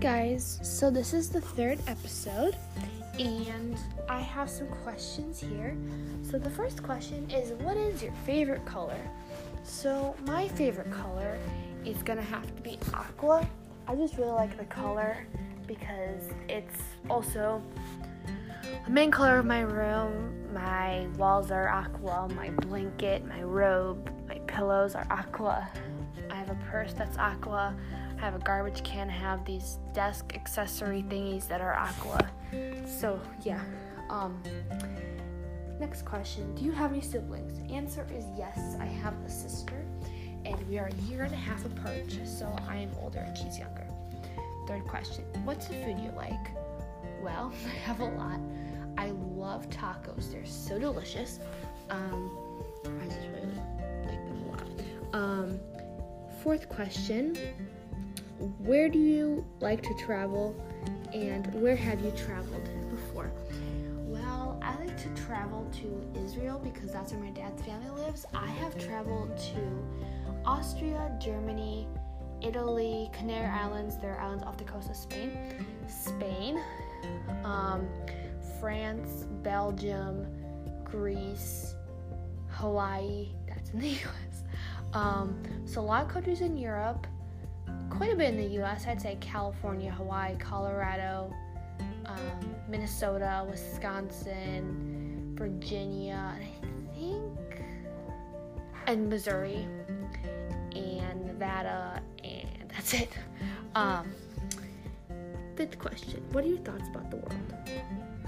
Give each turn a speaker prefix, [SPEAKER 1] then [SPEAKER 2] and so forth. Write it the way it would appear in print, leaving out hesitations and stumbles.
[SPEAKER 1] guys, so this is the third episode and I have some questions here. So the first question is, what is your favorite color? So my favorite color is gonna have to be aqua. I just really like the color because it's also the main color of my room. My walls are aqua, my blanket, my robe, my pillows are aqua. I have a purse that's aqua. I have a garbage can. I have these desk accessory thingies that are aqua. So yeah. Next question. Do you have any siblings? Answer is yes. I have a sister, and we are a year and a half apart. So I am older and she's younger. Third question. What's the food you like? Well, I have a lot. I love tacos. They're so delicious. I just really like them a lot. Fourth question. Where do you like to travel, and where have you traveled before? Well, I like to travel to Israel because that's where my dad's family lives. I have traveled to Austria, Germany, Italy, Canary Islands. They're islands off the coast of Spain, France, Belgium, Greece, Hawaii. That's in the U.S. So a lot of countries in Europe. Quite a bit in the U.S. I'd say California, Hawaii, Colorado, Minnesota, Wisconsin, Virginia, and Missouri, and Nevada, and that's it. Fifth question. What are your thoughts about the world?